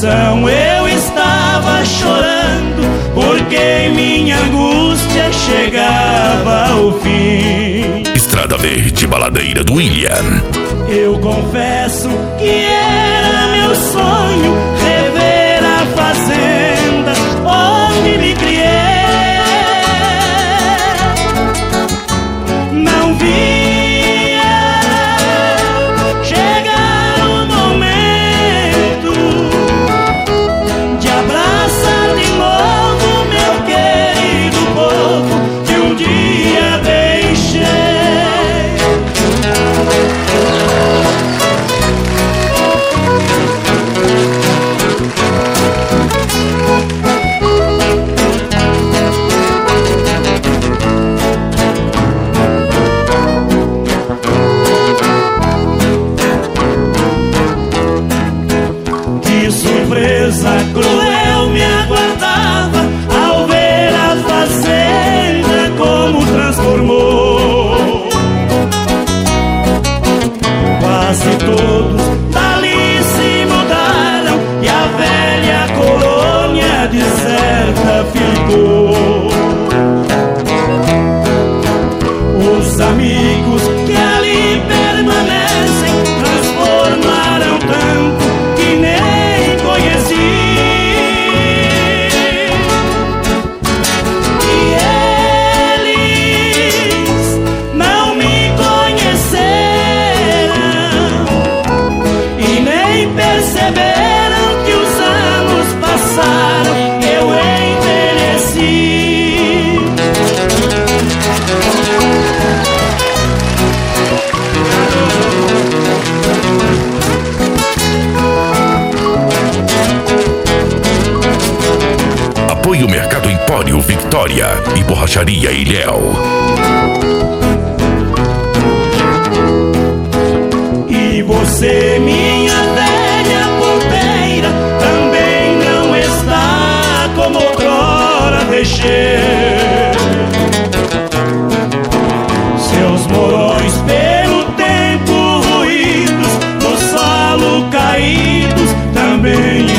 coração eu estava chorando, porque minha angústia chegava ao fim. Estrada Verde, Baladeira do William. Eu confesso que era meu sonho rever a fazenda onde me criei. Não via chegar o momento de abraçar de novo meu querido povo que um dia deixei. Cruel me aguardava ao ver a fazenda como transformou. Quase todos dali se mudaram e a velha colônia deserta ficou. Os amigos que ali permanecem transformaram tanto que nem conheci. Perceberam que os anos passaram, eu envelheci. Apoio Mercado Empório Victoria e Borracharia Ilhéu. E você, minha velha porteira, também não está como outrora deixei. Seus morões pelo tempo ruídos, no solo caídos, também